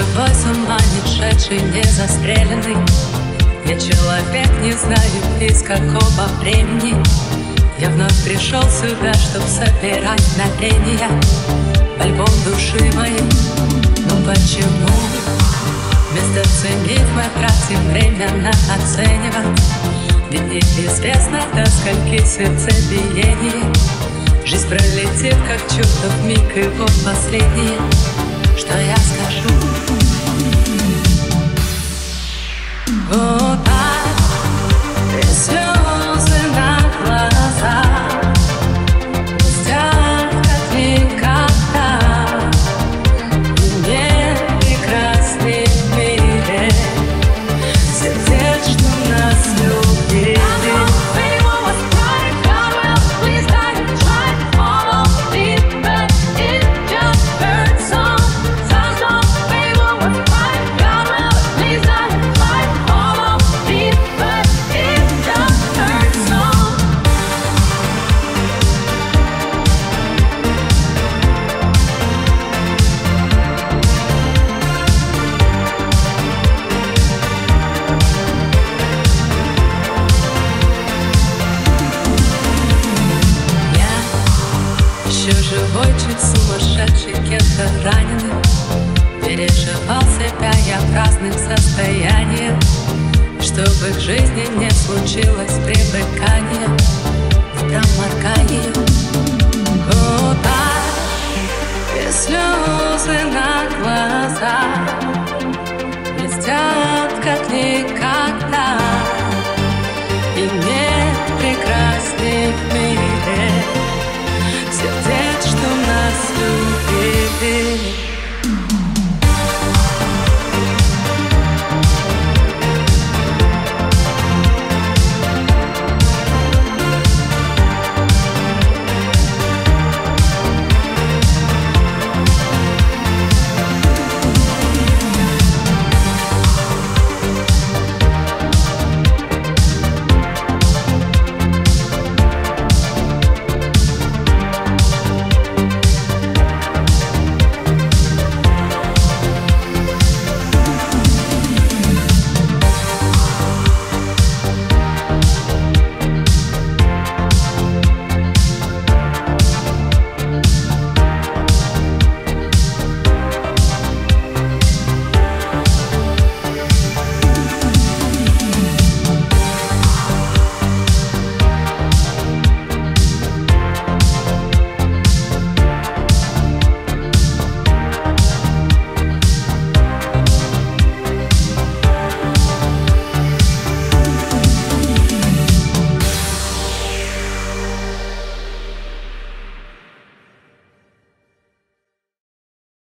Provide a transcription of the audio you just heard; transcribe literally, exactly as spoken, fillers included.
Твой с ума не шедший, не застреленный. Я человек, не знаю из какого времени. Я вновь пришел сюда, чтоб собирать мгновения в альбом души моей. Но почему вместо ценить мы тратим время на оценивать? Ведь неизвестно, до скольки сердцебиений жизнь пролетит, как чертов миг, и вот последнее, что я скажу. Вот так, и слезы на глазах блестят, как никогда. И нет прекрасней в мире сердец, что нас любили. Живой, чуть сумасшедший, кем-то раненый, переживал себя я в разных состояниях, чтобы к жизни не случилось привыкание в проморгании. Куда и слезы на глазах блестят, как никогда. И нет прекрасней в мире сердец, что нас любили.